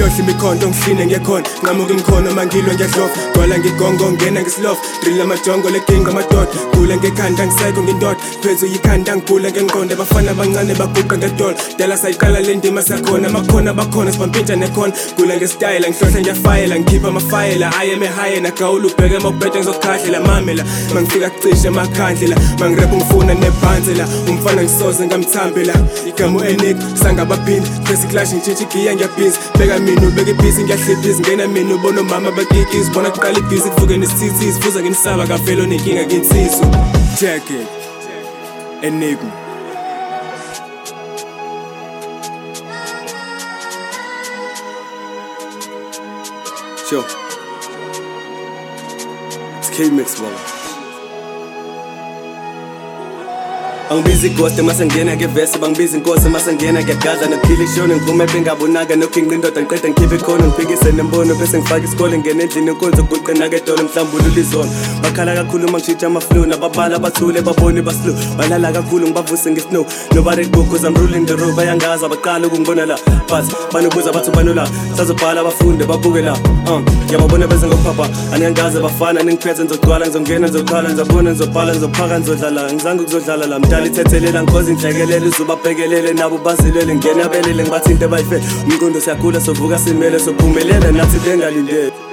ngikhohle imikhonto ngihline ngekhona ngamuka imkhono mangilwe ngiyadlofa gwala ngigongo ngena ngisilova drill amajongo leginga amadoda gula ngekhanda ngisekho ngindoda phezu yikhanda ngigula ngengqondo abafana abancane baguqa ngedola dala sayiqala le ndima sakhona makhona bakhona sibampintsha nekhona gula ngestyle ngihlohla ngiyafayela ngikhipha amafayela I am a high nagawula ubheke amabhede ngizokhahlela mamela mangifika kucishe emakhandlela mangirap ngifuna nebhansi la umfana ngisoze ngamthambela igama uEnick sangabaphindi phesi clash ngitshitshi giya ngiyabhizi beka mina ubeka ibhizi ngiyahlibhizi ngena mina ubona mama bakikisi bona kuqala ibhizi kuvuke nesithisi sifuza nginisaba kavelo nenkinga nginsizwa check it Enigma sure it's K-Mix baba Angibizi ghost masengena ngevesi bangibizi inkosi masengena ngiyagaza nophila ishone ngivume bengabonaka nokhinqa indoda ngiqeda ngikhiphe khona ngiphikise nembono bese ngifaka isikole ngene endlini enkonzo kuqina kedolo mhlambulula izona bakhala kakhulu mangishitsha amaflow nababala bathule babone baslow balala kakhulu ngibavuse ngesnow nobody go cause I'm ruling the road bayangaza baqala ukungibona la but banobuza bathu banola sazobhala abafunde babuke la yababona beze ngophapha aniyangaze bafana ningiphethe ngizogcwala ngizongena ngizokhala ngizobona ngizobhala ngizophaka ngizodlala ngizange ukuzodlala la lithethelela ngikhoze ngihlekelele uzubabhekelele nabo bazilele ngena belele ngibathinte bayifele umqondo siyakhula sovuka simele sophumelela nathi bengalindele